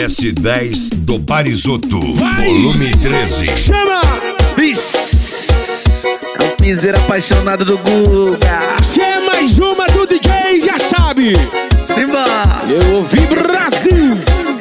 S10 do Barizoto, volume 13. Chama! É o piseiro apaixonado do Guga. Se é mais uma do DJ, já sabe. Simba! Eu ouvi Brasil.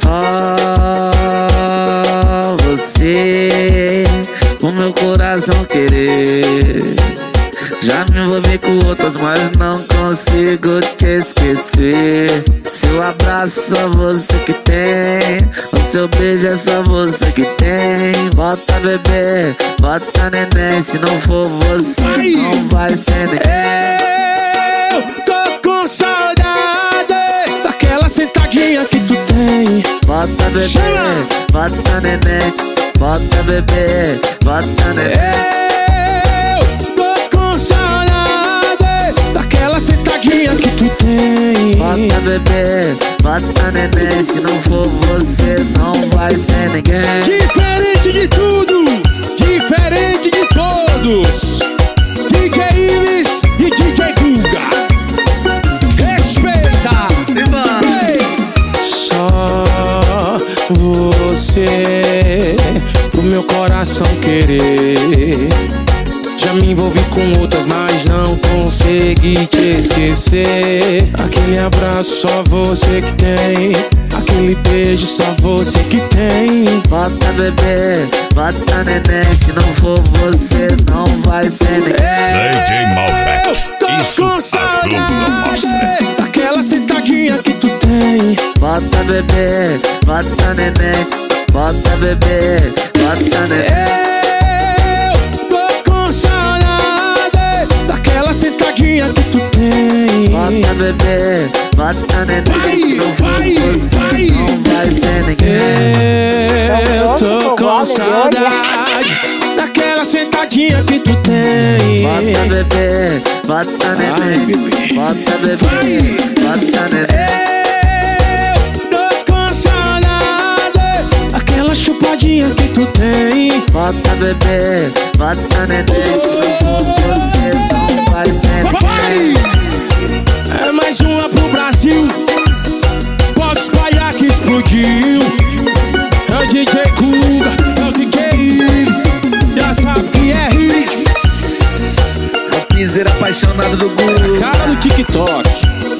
Você, o meu coração querer. Já me envolvi com outras, mas não consigo te esquecer. Seu abraço só você que tem, o seu beijo é só você que tem. Bota bebê, bota neném, se não for você não vai ser ninguém. Eu tô com saudade daquela sentadinha que tu tem. Bota bebê, bota neném, bota bebê, bota neném. Sentadinha que tu tem. Bota bebê, bota neném, se não for você não vai ser ninguém. Diferente de tudo, diferente de todos, DJ Ives e DJ Guga. Respeita. Só você, pro meu coração querer. Já me envolvi com outras, mas não consegui te esquecer. Aquele abraço só você que tem, aquele beijo só você que tem. Bota bebê, bota neném, se não for você não vai ser ninguém. DJ Malbec, isso a Globo não mostra. Daquela sentadinha que tu tem. Bota bebê, bota neném, bota bebê, bota neném. Sentadinha que tu tem. Bota bebê, bota neném, não vai ser ninguém. Eu tô com saudade daquela sentadinha que tu tem. Bota bebê, bota neném, bota bebê, bota neném. Eu tô com saudade daquela chupadinha que tu tem. Bota bebê, bota neném, se não for você não vai ser ninguém. É mais uma pro Brasil, pode espalhar que explodiu. É o DJ Guga, é o DJ Ives, já sabe que é Ives. É o piseiro apaixonado do Guga. Cara do TikTok.